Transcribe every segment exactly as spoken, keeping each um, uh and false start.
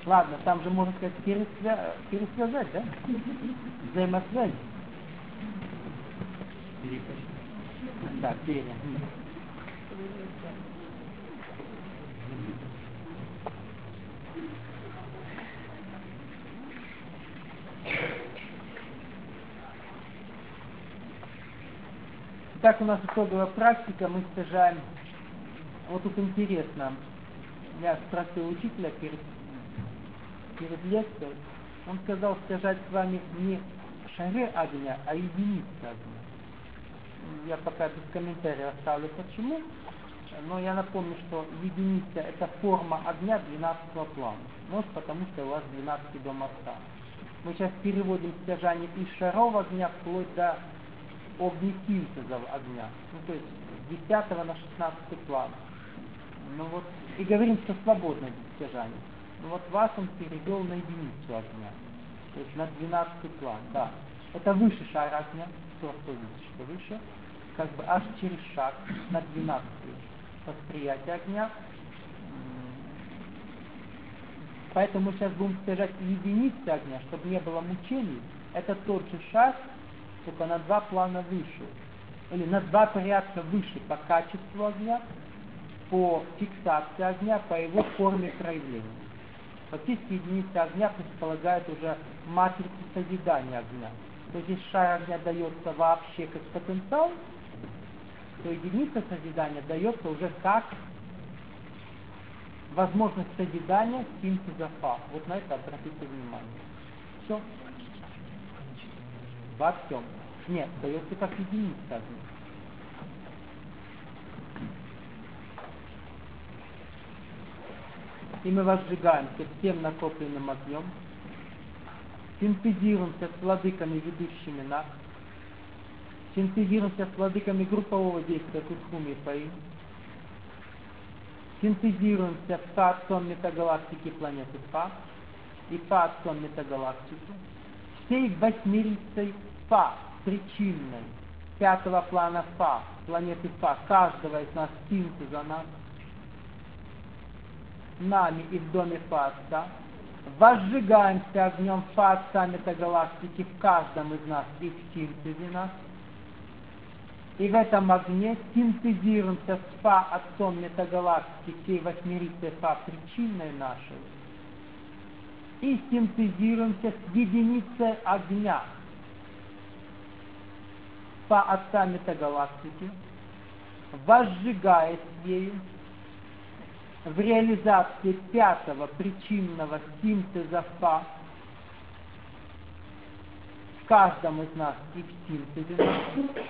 Ладно, там же можно сказать пересвя... пересвязать, да? Взаимосвязь. Да, пере. Так у нас итоговая практика, мы стяжаем. Вот тут интересно. Я спросил учителя перед, перед лекцией. Он сказал стяжать с вами не шары огня, а единицы огня. Я пока без комментариев оставлю почему. Но я напомню, что единица это форма огня двенадцатого плана. Может потому что у вас двенадцатый дом отца. Мы сейчас переводим стяжание из шаров огня вплоть до огнесинтезов огня. Ну то есть с десятого на шестнадцатый план. Ну вот, и говорим, что свободное стяжание. Ну вот вас он перевел на единицу огня. То есть на двенадцатый план, да. Это выше шар огня, кто видит, что выше. Как бы аж через шаг на двенадцатый восприятие огня. Поэтому мы сейчас будем стяжать единицы огня, чтобы не было мучений. Это тот же шаг, только на два плана выше. Или на два порядка выше по качеству огня, по фиксации огня, по его форме проявления. Фактически единица огня предполагает уже матрицу созидания огня. То есть если шар огня дается вообще как потенциал, то единица созидания дается уже как возможность созидания синтеза фа. Вот на это обратите внимание. Все. Во всем. Нет, дается как единица огня. И мы возжигаемся всем накопленным огнем, синтезируемся с владыками, ведущими нас, синтезируемся с владыками группового действия Тутхуми и Фаим, синтезируемся с Фа-отцом метагалактики планеты Фа и Фа-отцом метагалактики, всей восьмерицей Фа, причинной, пятого плана Фа, планеты Фа, каждого из нас синтеза нас, нами и в доме Фа-отца, возжигаемся огнем Фа-отца метагалактики в каждом из нас и в синтезе нас, и в этом огне синтезируемся с Фа-отцом метагалактики всей восьмерицей Фа причинной нашей, и синтезируемся с единицей огня Фа-отца метагалактики, возжигаясь ею в реализации пятого причинного синтеза Фа в каждом из нас и в синтезе нас,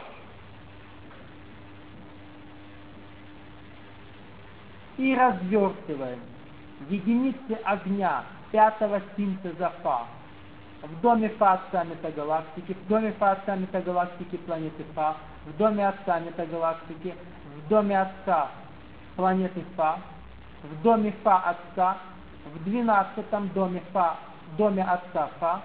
и развертываем единицы огня пятого синтеза Фа в доме Фа отца метагалактики, в доме Фа отца метагалактики планеты Фа, в доме отца метагалактики, в доме отца планеты Фа, в доме Фа отца, в двенадцатом доме Фа, доме отца Фа,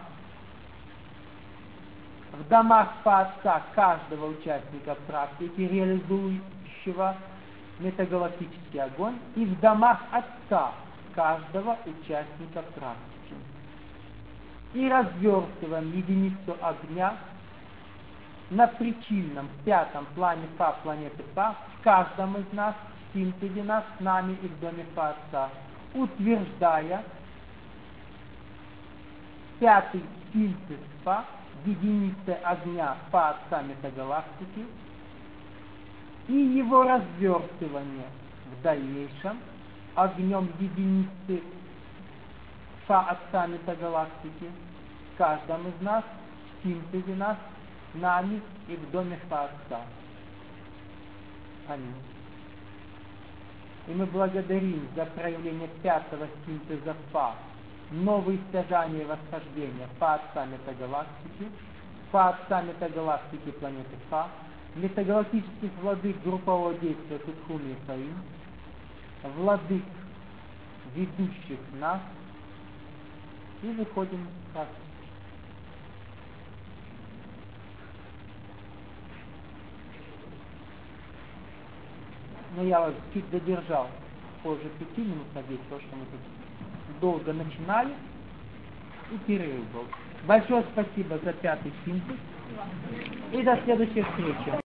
в домах Фа отца каждого участника практики, реализующего метагалактический огонь, и в домах отца каждого участника практики. И развертываем единицу огня на причинном пятом плане Фа планеты Фа в каждом из нас, в синтезе нас, с нами и в доме Фа отца, утверждая пятый синтез Фа единицы огня Фа отца метагалактики и его развертывание в дальнейшем огнем единицы Фа отца метагалактики в каждом из нас, в синтезе нас, нами и в доме Фа отца. Аминь. И мы благодарим за проявление пятого синтеза Фа, новые стяжания и восхождения Фа отца метагалактики, Фа отца метагалактики планеты Фа, метагалактических владык группового действия Тутхуми и Фаим, владык, ведущих нас, и выходим в практику. Но я вас чуть задержал, позже пяти минут, надеюсь, то, что мы тут долго начинали, и перерыв был. Большое спасибо за пятый синтез. И до следующей встречи.